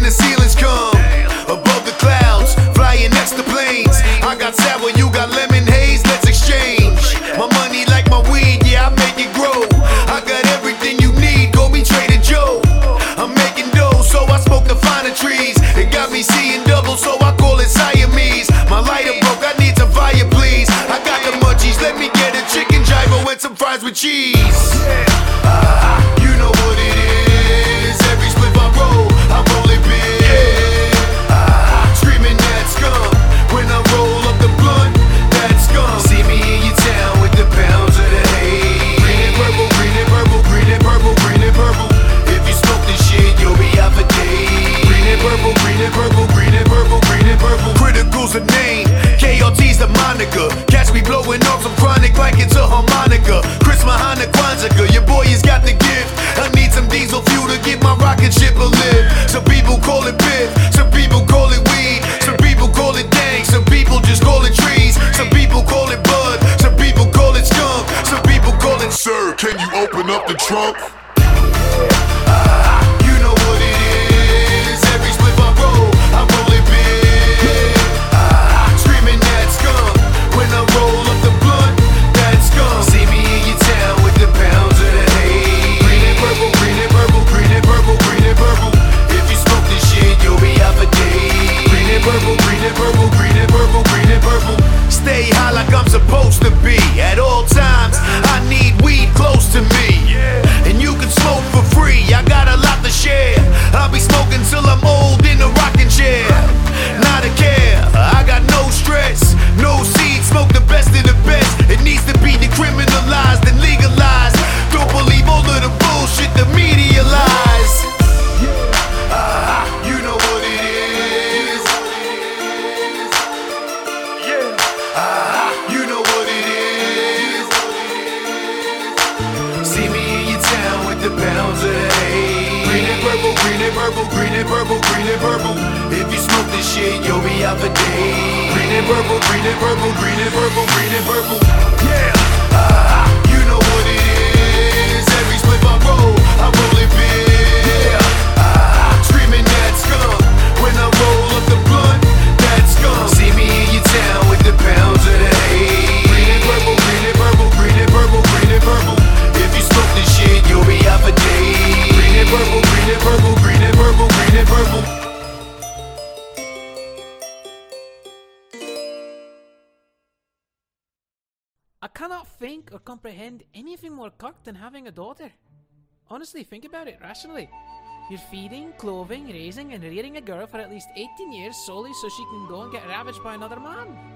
the ceilings come. Above the clouds, flying next to planes. I got sour, you got lemon haze, let's exchange. My money like my weed, yeah, I make it grow. I got everything you need, go be Trader Joe. I'm making dough, so I smoke the finer trees. It got me seeing double, so I call it Siamese. My lighter broke, I need some fire, please. I got the munchies, let me get a chicken gyro and some fries with cheese. You know what it is. Every split I roll it big. Screaming that skunk when I roll up the blunt. That skunk. See me in your town with the pounds of the hay. Green and purple, green and purple, green and purple, green and purple. If you smoke this shit, you'll be out for days. Green and purple, green and purple, green and purple, green and purple. Critical's a name, KRT's the moniker. Catch me blowing off some chronic like it's a harmonica. Chris Mahana Kwanzaa, your boy has got the gift. I need some diesel fuel to get my rocket ship a lift. Some people call it biff, some people call it weed, some people call it dank, some people just call it trees, some people call it bud, some people call it skunk, some people call it sir, can you open up the trunk? You know what it is. Every split I roll it big. Screaming that skunk when I roll up the blunt. That skunk. See me in your town with the pounds of the hay. Green and purple, green and purple, green and purple, green and purple. If you smoke this shit, you'll be out for days. Green and purple, green and purple, green and purple, green and purple. Stay high like I'm supposed to be. At all times, I need weed close to me. And you can smoke for free, I got a lot to share. I'll be smoking till I'm old in a rocking chair. Not a care, I got no stress. No seed, smoke the best of the best. It needs to be decriminalized and legalized. Don't believe all of the bullshit the media lies. You know what it is. You know what it is. See me in your town with the pounds of the hay. Green and purple, green and purple, green and purple, green and purple. If you smoke this shit, you'll be out for days. Green and purple, green and purple, green and purple, green and purple. Yeah. You know what it is. Every split I roll it big. Screaming that skunk when I roll up the blunt. That skunk. See me in your town with the pounds of the hay. Green and purple, green and purple, green and purple, green and purple. If you smoke this shit, you'll be out for days. Green and purple, green and purple, green and purple, green and purple. I cannot think or comprehend anything more cucked than having a daughter. Honestly, think about it rationally. You're feeding, clothing, raising and rearing a girl for at least 18 years solely so she can go and get ravaged by another man.